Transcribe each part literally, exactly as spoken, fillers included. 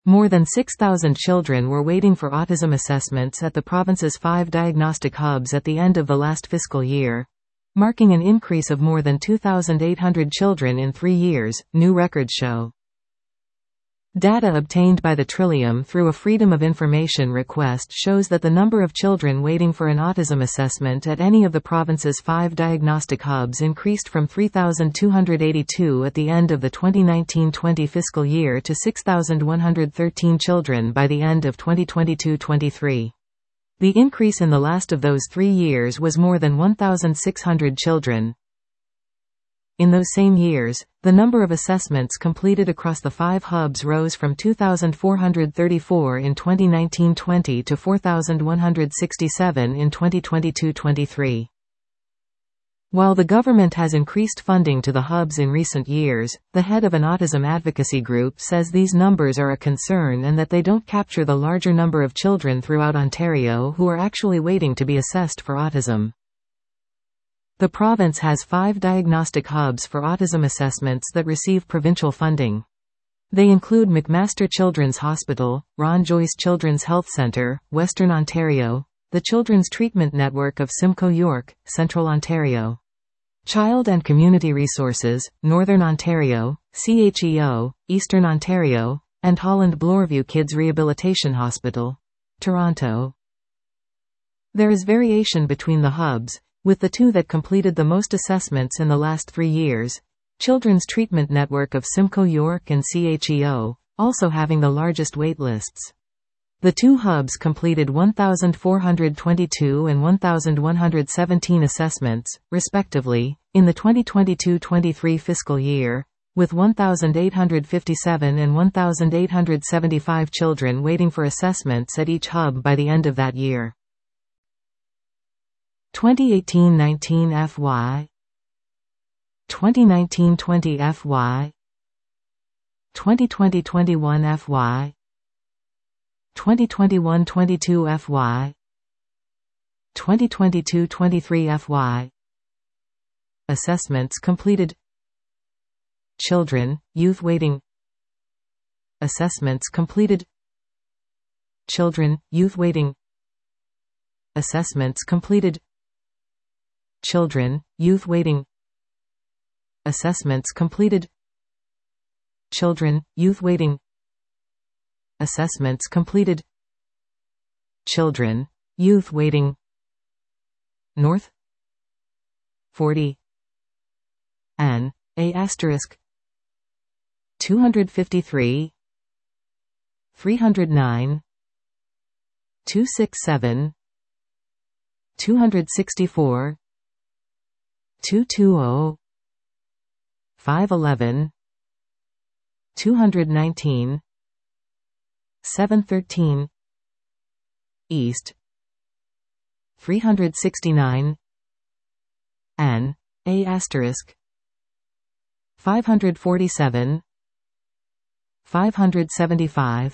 More than six thousand children were waiting for autism assessments at the province's five diagnostic hubs at the end of the last fiscal year, marking an increase of more than two thousand eight hundred children in three years, new records show. Data obtained by the Trillium through a Freedom of Information request shows that the number of children waiting for an autism assessment at any of the province's five diagnostic hubs increased from three thousand two hundred eighty-two at the end of the twenty nineteen twenty fiscal year to six thousand one hundred thirteen children by the end of twenty twenty-two twenty-three. The increase in the last of those three years was more than one thousand six hundred children. In those same years, the number of assessments completed across the five hubs rose from two thousand four hundred thirty-four in twenty nineteen twenty to four thousand one hundred sixty-seven in twenty twenty-two twenty-three. While the government has increased funding to the hubs in recent years, the head of an autism advocacy group says these numbers are a concern and that they don't capture the larger number of children throughout Ontario who are actually waiting to be assessed for autism. The province has five diagnostic hubs for autism assessments that receive provincial funding. They include McMaster Children's Hospital, Ron Joyce Children's Health Centre, Western Ontario, the Children's Treatment Network of Simcoe York, Central Ontario, Child and Community Resources, Northern Ontario, C H E O, Eastern Ontario, and Holland Bloorview Kids Rehabilitation Hospital, Toronto. There is variation between the hubs, with the two that completed the most assessments in the last three years, Children's Treatment Network of Simcoe York and C H E O, also having the largest waitlists. The two hubs completed one thousand four hundred twenty-two and one thousand one hundred seventeen assessments, respectively, in the twenty twenty-two twenty-three fiscal year, with one thousand eight hundred fifty-seven and one thousand eight hundred seventy-five children waiting for assessments at each hub by the end of that year. twenty eighteen nineteen F Y, twenty nineteen twenty F Y, twenty twenty twenty-one F Y, twenty twenty-one twenty-two F Y, twenty twenty-two twenty-three F Y. Assessments completed. Children, youth waiting. Assessments completed. Children, youth waiting. Assessments completed. Children, youth waiting. Assessments completed. Children, youth waiting. Assessments completed. Children, youth waiting. North forty N A asterisk two hundred fifty-three three hundred nine two sixty-seven two hundred sixty-four two twenty five eleven two hundred nineteen seven thirteen East three hundred sixty-nine N A asterisk five hundred forty-seven five hundred seventy-five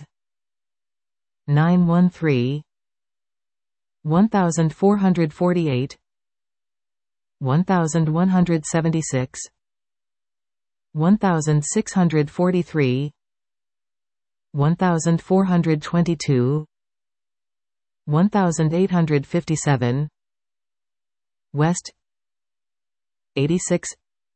nine thirteen one thousand four hundred forty-eight one thousand one hundred seventy-six one thousand six hundred forty-three one thousand four hundred twenty-two one thousand eight hundred fifty-seven West eighty-six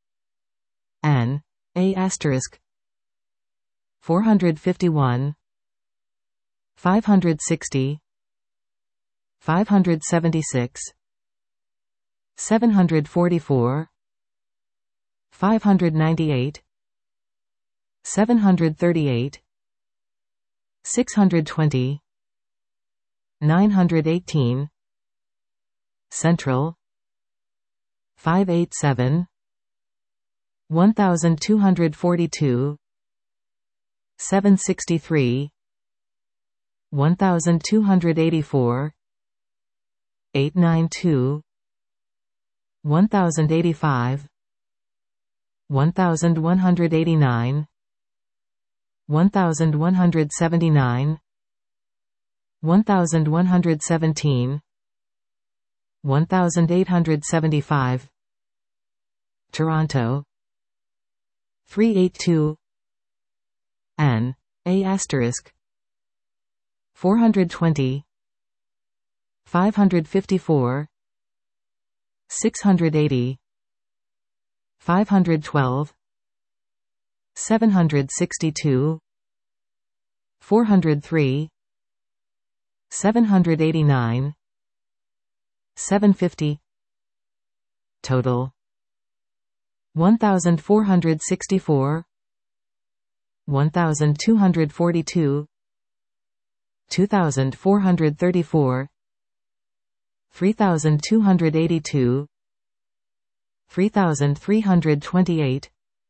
N A asterisk four hundred fifty-one five hundred sixty five hundred seventy-six seven hundred forty-four five hundred ninety-eight seven hundred thirty-eight six hundred twenty nine hundred eighteen Central five eighty-seven one thousand two hundred forty-two seven sixty-three one thousand two hundred eighty-four eight ninety-two one thousand eighty-five one thousand one hundred eighty-nine one thousand one hundred seventy-nine one thousand one hundred seventeen one thousand eight hundred seventy-five Toronto three eighty-two N A asterisk four hundred twenty, five hundred fifty-four, six hundred eighty, five hundred twelve, seven hundred sixty-two, four hundred three, seven hundred eighty-nine, seven hundred fifty. Total one thousand four hundred sixty-four, one thousand two hundred forty-two, two thousand four hundred thirty-four, three thousand two hundred eighty-two, three thousand three hundred twenty-eight,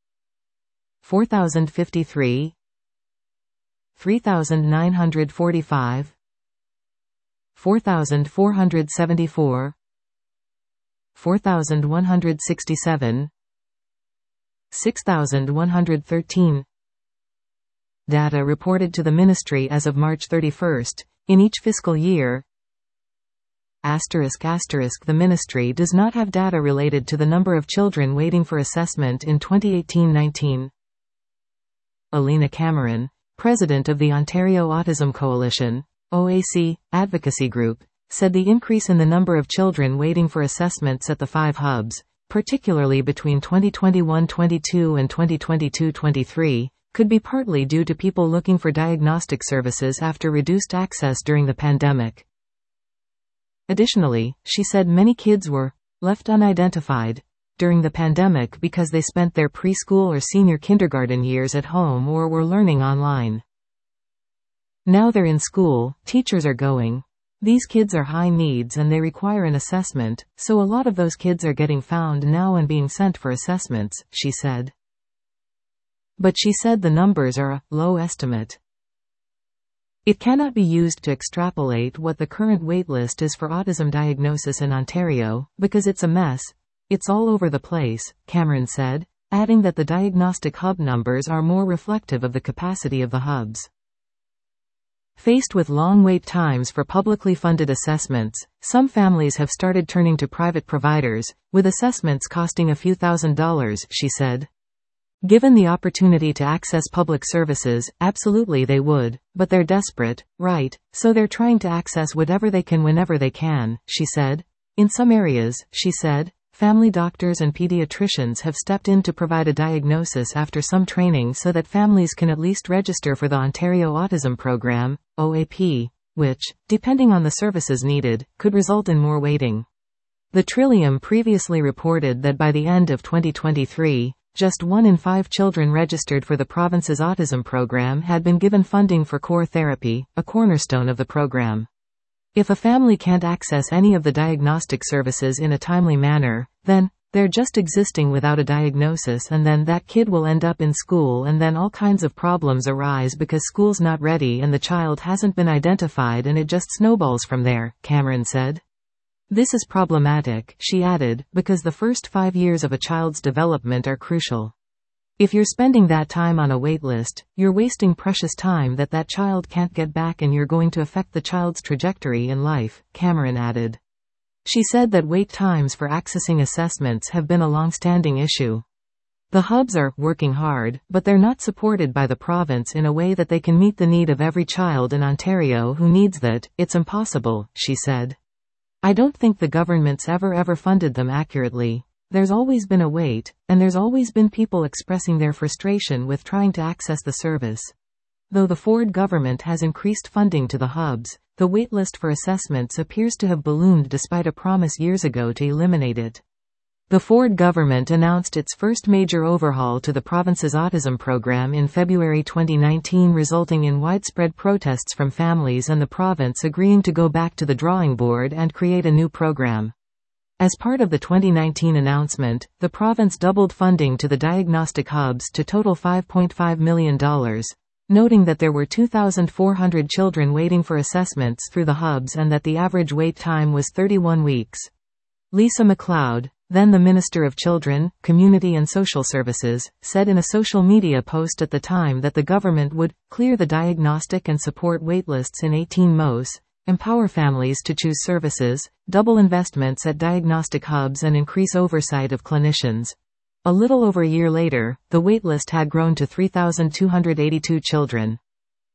four thousand fifty-three, three thousand nine hundred forty-five, four thousand four hundred seventy-four, four thousand one hundred sixty-seven, six thousand one hundred thirteen. Data reported to the Ministry as of March thirty-first, in each fiscal year. Asterisk asterisk The Ministry does not have data related to the number of children waiting for assessment in twenty eighteen nineteen. Alina Cameron, President of the Ontario Autism Coalition, O A C, advocacy group, said the increase in the number of children waiting for assessments at the five hubs, particularly between twenty twenty-one twenty-two and twenty twenty-two twenty-three, could be partly due to people looking for diagnostic services after reduced access during the pandemic. Additionally, she said many kids were left unidentified during the pandemic because they spent their preschool or senior kindergarten years at home or were learning online. Now they're in school, teachers are going. These kids are high needs and they require an assessment, so a lot of those kids are getting found now and being sent for assessments, she said. But she said the numbers are a low estimate. It cannot be used to extrapolate what the current waitlist is for autism diagnosis in Ontario, because it's a mess. It's all over the place, Cameron said, adding that the diagnostic hub numbers are more reflective of the capacity of the hubs. Faced with long wait times for publicly funded assessments, some families have started turning to private providers, with assessments costing a few thousand dollars, she said. Given the opportunity to access public services, absolutely they would, but they're desperate, right, so they're trying to access whatever they can whenever they can, she said. In some areas, she said, family doctors and pediatricians have stepped in to provide a diagnosis after some training so that families can at least register for the Ontario Autism Program, O A P, which, depending on the services needed, could result in more waiting. The Trillium previously reported that by the end of twenty twenty-three, just one in five children registered for the province's autism program had been given funding for core therapy, a cornerstone of the program. If a family can't access any of the diagnostic services in a timely manner, then, they're just existing without a diagnosis, and then that kid will end up in school and then all kinds of problems arise because school's not ready and the child hasn't been identified and it just snowballs from there, Cameron said. This is problematic, she added, because the first five years of a child's development are crucial. If you're spending that time on a waitlist, you're wasting precious time that that child can't get back and you're going to affect the child's trajectory in life, Cameron added. She said that wait times for accessing assessments have been a long-standing issue. The hubs are working hard, but they're not supported by the province in a way that they can meet the need of every child in Ontario who needs that. It's impossible, she said. I don't think the government's ever ever funded them accurately. There's always been a wait, and there's always been people expressing their frustration with trying to access the service. Though the Ford government has increased funding to the hubs, the waitlist for assessments appears to have ballooned despite a promise years ago to eliminate it. The Ford government announced its first major overhaul to the province's autism program in February twenty nineteen, resulting in widespread protests from families and the province agreeing to go back to the drawing board and create a new program. As part of the twenty nineteen announcement, the province doubled funding to the diagnostic hubs to total five point five million dollars, noting that there were two thousand four hundred children waiting for assessments through the hubs and that the average wait time was thirty-one weeks. Lisa MacLeod, then the Minister of Children, Community and Social Services, said in a social media post at the time that the government would clear the diagnostic and support waitlists in eighteen M O S, empower families to choose services, double investments at diagnostic hubs and increase oversight of clinicians. A little over a year later, the waitlist had grown to three thousand two hundred eighty-two children.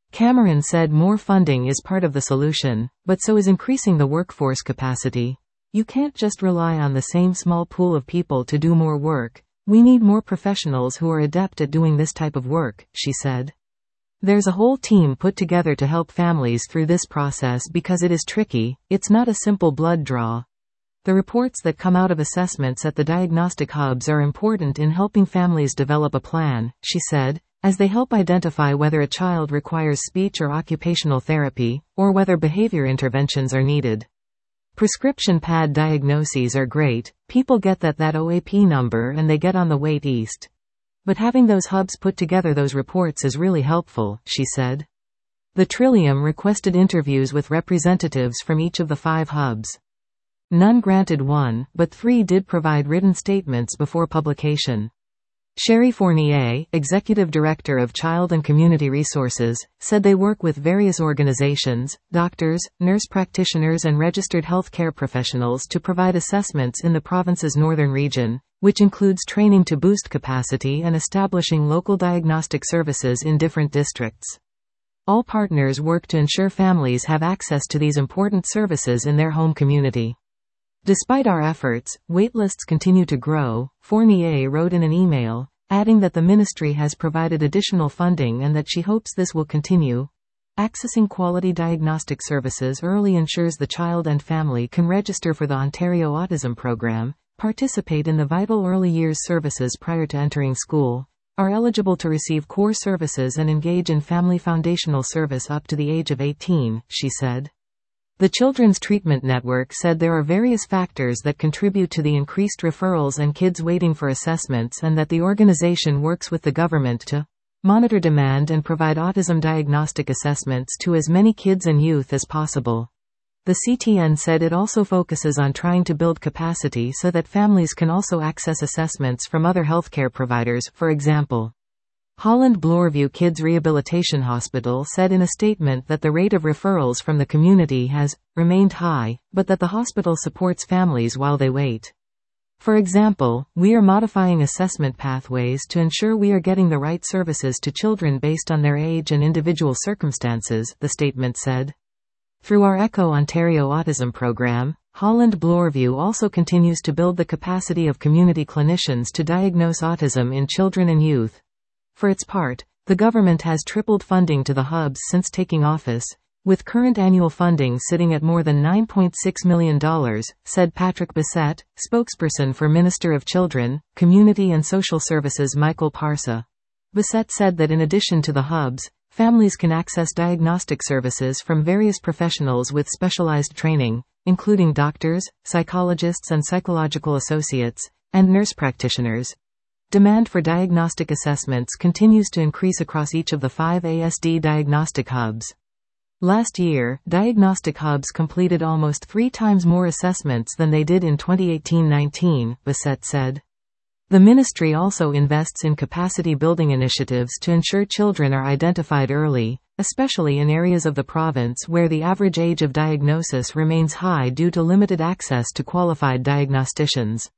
Cameron said more funding is part of the solution, but so is increasing the workforce capacity. You can't just rely on the same small pool of people to do more work. We need more professionals who are adept at doing this type of work, she said. There's a whole team put together to help families through this process because it is tricky, it's not a simple blood draw. The reports that come out of assessments at the diagnostic hubs are important in helping families develop a plan, she said, as they help identify whether a child requires speech or occupational therapy, or whether behavior interventions are needed. Prescription pad diagnoses are great, people get that that O A P number and they get on the wait list. But having those hubs put together those reports is really helpful, she said. The Trillium requested interviews with representatives from each of the five hubs. None granted one, but three did provide written statements before publication. Sherry Fournier, Executive Director of Child and Community Resources, said they work with various organizations, doctors, nurse practitioners and registered healthcare professionals to provide assessments in the province's northern region, which includes training to boost capacity and establishing local diagnostic services in different districts. All partners work to ensure families have access to these important services in their home community. Despite our efforts, waitlists continue to grow, Fournier wrote in an email, adding that the ministry has provided additional funding and that she hopes this will continue. Accessing quality diagnostic services early ensures the child and family can register for the Ontario Autism Program, participate in the vital early years services prior to entering school, are eligible to receive core services and engage in family foundational service up to the age of eighteen, she said. The Children's Treatment Network said there are various factors that contribute to the increased referrals and kids waiting for assessments and that the organization works with the government to monitor demand and provide autism diagnostic assessments to as many kids and youth as possible. The C T N said it also focuses on trying to build capacity so that families can also access assessments from other healthcare providers, for example. Holland Bloorview Kids Rehabilitation Hospital said in a statement that the rate of referrals from the community has remained high, but that the hospital supports families while they wait. For example, we are modifying assessment pathways to ensure we are getting the right services to children based on their age and individual circumstances, the statement said. Through our ECHO Ontario Autism Program, Holland Bloorview also continues to build the capacity of community clinicians to diagnose autism in children and youth. For its part, the government has tripled funding to the hubs since taking office, with current annual funding sitting at more than nine point six million dollars, said Patrick Bissett, spokesperson for Minister of Children, Community and Social Services Michael Parsa. Bissett said that in addition to the hubs, families can access diagnostic services from various professionals with specialized training, including doctors, psychologists and psychological associates, and nurse practitioners. Demand for diagnostic assessments continues to increase across each of the five A S D diagnostic hubs. Last year, diagnostic hubs completed almost three times more assessments than they did in twenty eighteen nineteen, Bissett said. The ministry also invests in capacity building initiatives to ensure children are identified early, especially in areas of the province where the average age of diagnosis remains high due to limited access to qualified diagnosticians.